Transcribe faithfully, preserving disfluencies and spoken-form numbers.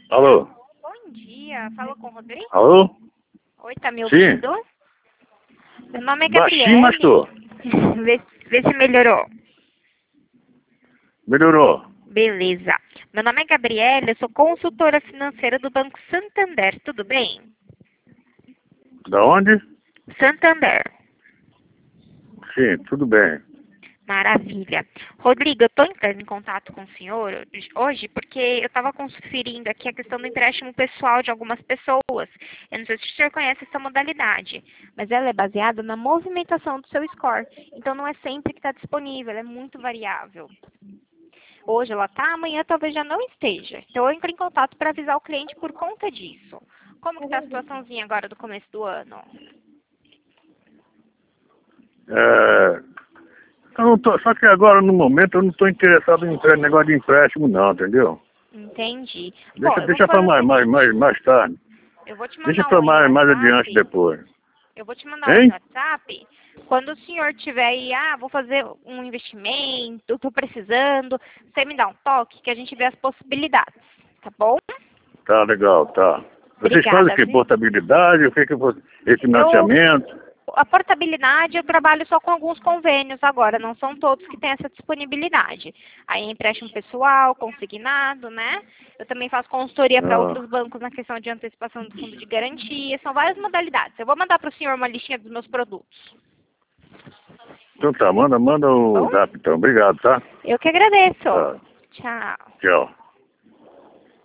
Alô? Bom dia, fala com o Rodrigo? Alô? Oi, tá me Sim. ouvindo? Meu nome é Baixinho, mas tô. Gabriele. vê, vê se melhorou. Melhorou. Beleza. Meu nome é Gabriele, eu sou consultora financeira do Banco Santander, tudo bem? Da onde? Santander. Sim, tudo bem. Maravilha. Rodrigo, eu estou entrando em contato com o senhor hoje porque eu estava conferindo aqui a questão do empréstimo pessoal de algumas pessoas. Eu não sei se o senhor conhece essa modalidade, mas ela é baseada na movimentação do seu score. Então não é sempre que está disponível, ela é muito variável. Hoje ela está, amanhã talvez já não esteja. Então eu entro em contato para avisar o cliente por conta disso. Como que está a situaçãozinha agora do começo do ano? É... Eu não tô... Só que agora, no momento, eu não estou interessado em empre- negócio de empréstimo, não, entendeu? Entendi. Deixa, Bom, eu vou deixa para fazer o mais, mais, seguinte. mais, mais tarde. Eu vou te Deixa mandar um para oi no mais, mais adiante WhatsApp. depois. Eu vou te mandar um oi no Hein? WhatsApp. Quando o senhor tiver aí, ah, vou fazer um investimento, estou precisando, você me dá um toque que a gente vê as possibilidades, tá bom? Tá legal, tá. Vocês fazem o Obrigada, que? viu? Portabilidade? O que que vo- Eu, refinanciamento? a portabilidade eu trabalho só com alguns convênios agora, não são todos que têm essa disponibilidade. Aí é empréstimo pessoal, consignado, né? Eu também faço consultoria para Ah, outros bancos na questão de antecipação do fundo de garantia, são várias modalidades. Eu vou mandar para o senhor uma listinha dos meus produtos. então tá, manda, manda Bom, o zap então. Obrigado, tá? eu que agradeço. Tá. Tchau. Tchau.